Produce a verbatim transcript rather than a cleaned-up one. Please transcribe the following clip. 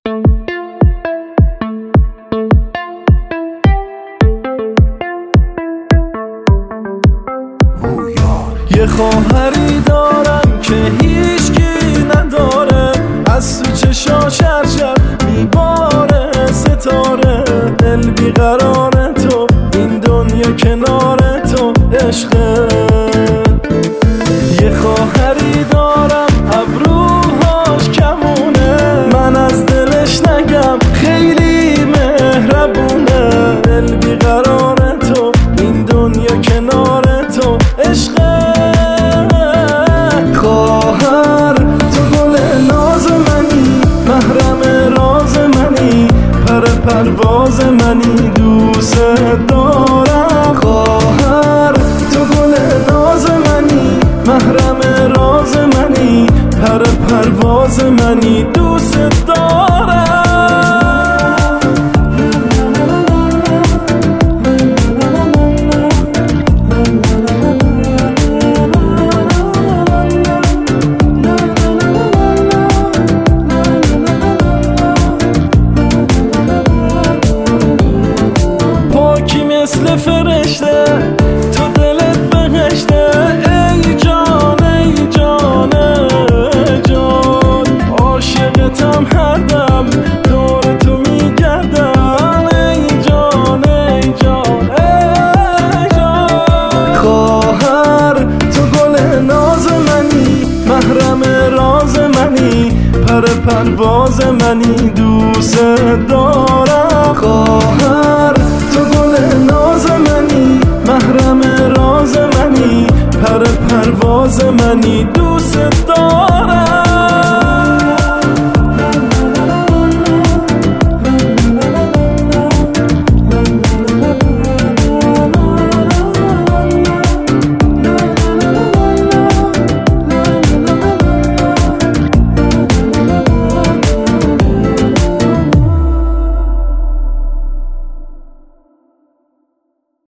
یه خواهری دارم که هیچکی نداره، از تو چشاش هر شب میباره ستاره. دل بیقرار تو، این دنیا کنار تو عشقه. یه خواهری دارم ابروهاش کمونه، من از دلش نگم خیلی مهربونه. دل بیقرار تو، این دنیا کنار تو عشقه. خواهر تو گل ناز منی، محرم راز منی، پر پرواز منی، دوست دارم. خواهر تو گل ناز منی، محرم راز منی، پر پرواز منی، دوست دارم. مثل فرشته تو دلت بهشته، ای جان ای جان ای جان. عاشقتم هر دم دور تو میگردم، ای جان ای جان ای جان. خواهر تو گل ناز منی، محرم راز منی، پر پرواز منی، دوست دارم. خواهر تو گل ناز منی، محرم راز منی، پر پرواز منی، دوست دارم.